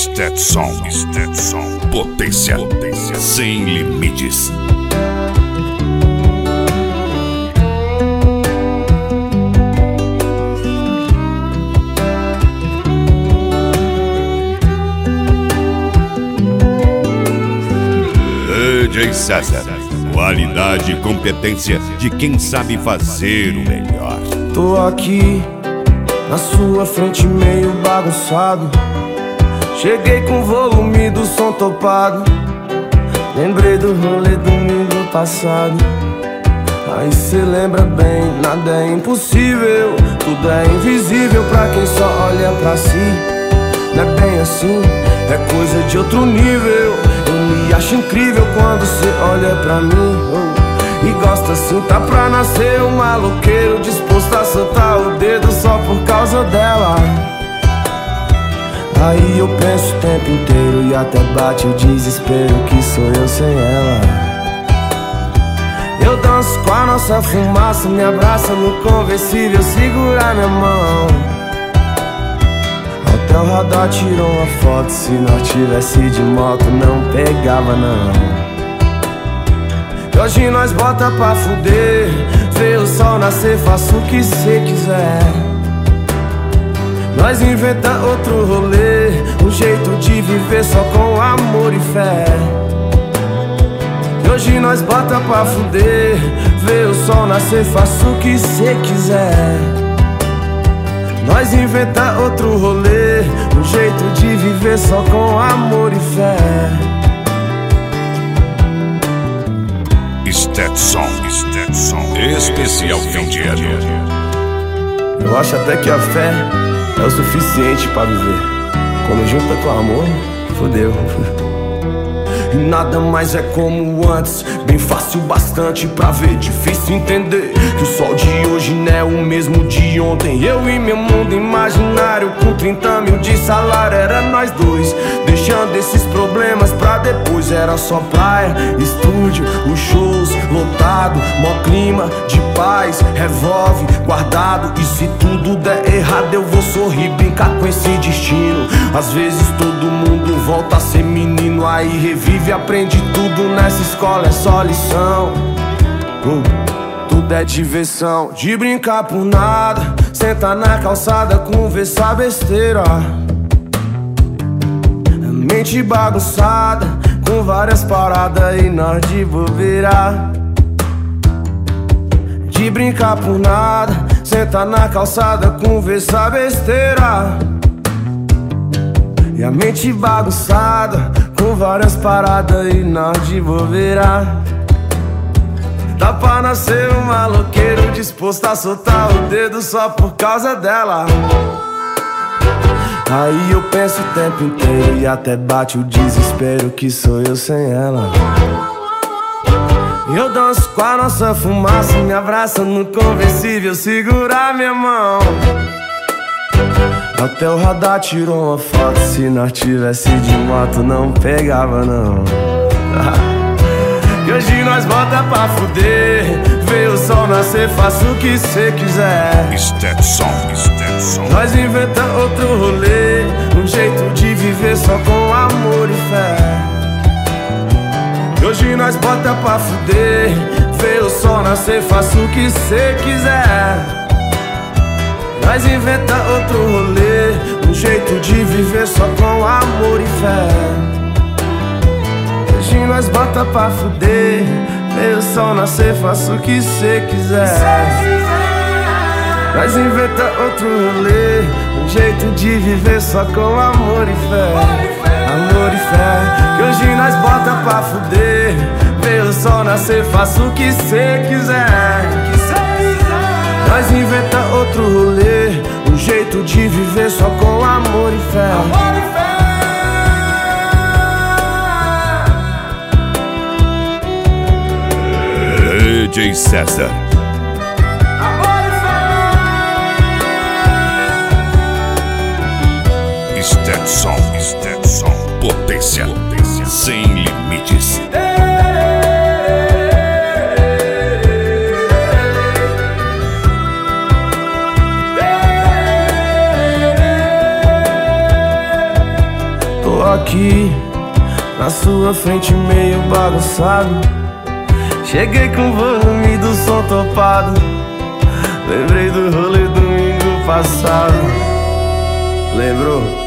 Stetson, potência sem limites. DJ César, qualidade e competência de quem sabe fazer o melhor. Tô aqui na sua frente meio bagunçado. Cheguei com o volume do som topado. Lembrei do rolê domingo passado. Aí cê lembra bem, nada é impossível. Tudo é invisível pra quem só olha pra si. Não é bem assim, é coisa de outro nível. Eu me acho incrível quando cê olha pra mim, e gosta assim, tá pra nascer um maloqueiro disposto a soltar o dedo só por causa dela. Aí eu penso o tempo inteiro e até bate o desespero que sou eu sem ela. Eu danço com a nossa fumaça, me abraça no conversível, segura minha mão. Até o radar tirou uma foto, se nós tivesse de moto não pegava não. E hoje nós bota pra fuder, vê o sol nascer, faça o que cê quiser. Nós inventa outro rolê, um jeito de viver só com amor e fé. E hoje nós bota pra fuder, vê o sol nascer, faça o que cê quiser. Nós inventa outro rolê, um jeito de viver só com amor e fé. Stetson, especial fim de ano. Eu acho até que a fé é o suficiente pra viver. Quando junta com amor, fodeu. E nada mais é como antes, bem fácil bastante pra ver. Difícil entender que o sol de hoje não é o mesmo de ontem. Eu e meu mundo imaginário com 30 mil de salário, era nós dois, deixando esses problemas pra depois. Era só praia, estúdio, os shows lotado, mó clima de paz, revólver guardado. E se tudo der errado eu vou sorrir, brincar com esse destino. Às vezes todo mundo volta a ser menino, aí revive, aprende tudo nessa escola, é só lição. Tudo é diversão, de brincar por nada, sentar na calçada, conversar besteira. Mente bagunçada, com várias paradas e nós de bobeira. De brincar por nada, sentar na calçada, conversar besteira. E a mente bagunçada, com várias paradas e nós de bobeira. Dá pra nascer um maloqueiro disposto a soltar o dedo só por causa dela. Aí eu penso o tempo inteiro e até bate o desespero que sou eu sem ela. Eu danço com a nossa fumaça, me abraça no conversível, segura minha mão. Até o radar tirou uma foto, se nós tivesse de moto não pegava não. E hoje nós bota pra fuder, vê o sol nascer, faça o que cê quiser. Stetson. Nós inventa outro rolê, um jeito de viver só com amor e fé. E hoje nós bota pra fuder, vê o sol nascer, faça o que cê quiser. Nós inventa outro rolê, um jeito de viver só com amor e fé. Hoje nós bota pra fuder, vê o sol nascer, faça o que cê quiser. Nós inventa outro rolê, um jeito de viver só com amor e fé. Amor e fé. Que hoje nós bota pra fuder, vê o sol nascer, faça o que cê quiser. Nós inventa outro rolê, um jeito de viver só com amor e fé. Amor e fé. DJ César. Amor e fé. Stetson, potência sem limites. tô aqui na sua frente meio bagunçado. Cheguei com o volume do som topado. Lembrei do rolê domingo passado. Lembrou?